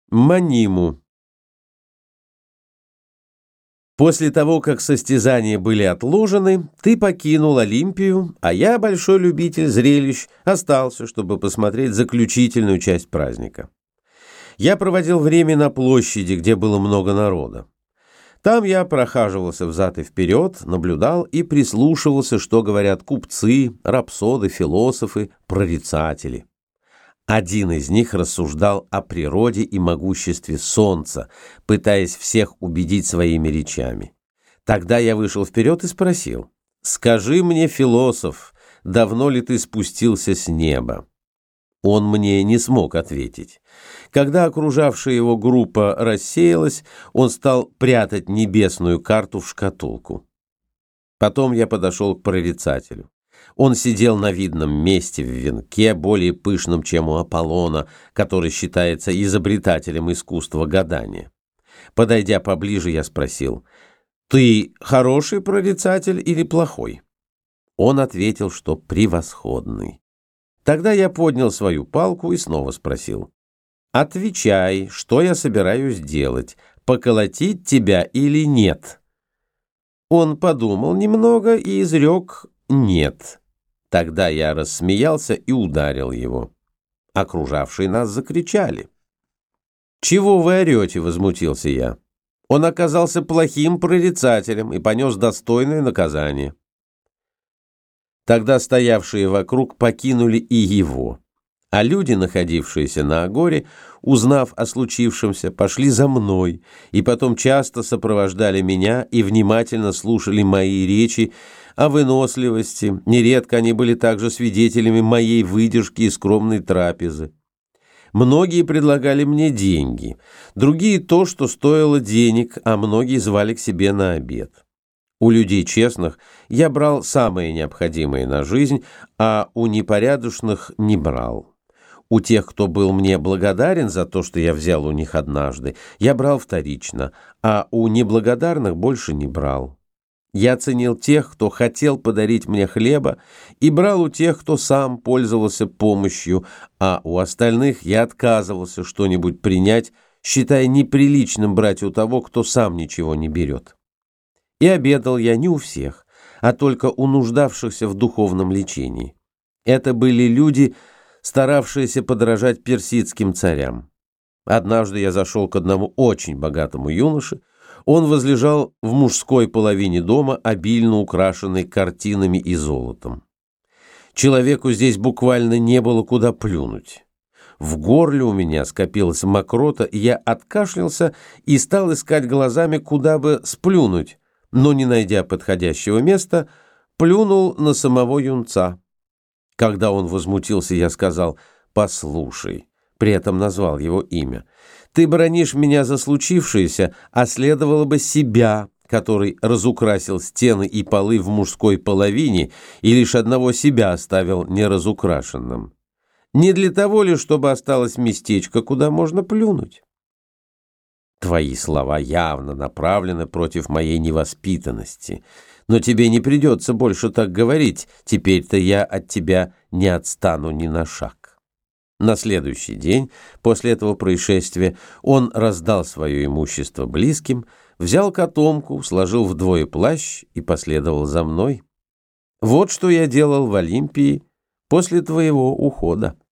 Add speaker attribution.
Speaker 1: Маниму. После того, как состязания были отложены, ты покинул Олимпию, а я, большой любитель зрелищ, остался, чтобы посмотреть заключительную часть праздника. Я проводил время на площади, где было много народа. Там я прохаживался взад и вперед, наблюдал и прислушивался, что говорят купцы, рапсоды, философы, прорицатели. Один из них рассуждал о природе и могуществе солнца, пытаясь всех убедить своими речами. Тогда я вышел вперед и спросил: «Скажи мне, философ, давно ли ты спустился с неба?» Он мне не смог ответить. Когда окружавшая его группа рассеялась, он стал прятать небесную карту в шкатулку. Потом я подошел к прорицателю. Он сидел на видном месте в венке, более пышном, чем у Аполлона, который считается изобретателем искусства гадания. Подойдя поближе, я спросил: «Ты хороший прорицатель или плохой?» Он ответил, что превосходный. Тогда я поднял свою палку и снова спросил: «Отвечай, что я собираюсь делать, поколотить тебя или нет?» Он подумал немного и изрек: «Нет». Тогда я рассмеялся и ударил его. Окружавшие нас закричали. «Чего вы орете?» — возмутился я. Он оказался плохим прорицателем и понес достойное наказание. Тогда стоявшие вокруг покинули и его, а люди, находившиеся на агоре, узнав о случившемся, пошли за мной и потом часто сопровождали меня и внимательно слушали мои речи о выносливости. Нередко они были также свидетелями моей выдержки и скромной трапезы. Многие предлагали мне деньги, другие то, что стоило денег, а многие звали к себе на обед. У людей честных я брал самое необходимое на жизнь, а у непорядочных не брал. У тех, кто был мне благодарен за то, что я взял у них однажды, я брал вторично, а у неблагодарных больше не брал. Я ценил тех, кто хотел подарить мне хлеба, и брал у тех, кто сам пользовался помощью, а у остальных я отказывался что-нибудь принять, считая неприличным брать у того, кто сам ничего не берет. И обедал я не у всех, а только у нуждавшихся в духовном лечении. Это были люди, старавшиеся подражать персидским царям. Однажды я зашел к одному очень богатому юноше. Он возлежал в мужской половине дома, обильно украшенной картинами и золотом. Человеку здесь буквально не было куда плюнуть. В горле у меня скопилась мокрота, и я откашлялся и стал искать глазами, куда бы сплюнуть, но, не найдя подходящего места, плюнул на самого юнца. Когда он возмутился, я сказал: «Послушай», при этом назвал его имя, «ты бранишь меня за случившееся, а следовало бы себя, который разукрасил стены и полы в мужской половине и лишь одного себя оставил неразукрашенным. Не для того ли, чтобы осталось местечко, куда можно плюнуть?» Твои слова явно направлены против моей невоспитанности, но тебе не придется больше так говорить, теперь-то я от тебя не отстану ни на шаг. На следующий день после этого происшествия он раздал свое имущество близким, взял котомку, сложил вдвое плащ и последовал за мной. Вот что я делал в Олимпии после твоего ухода.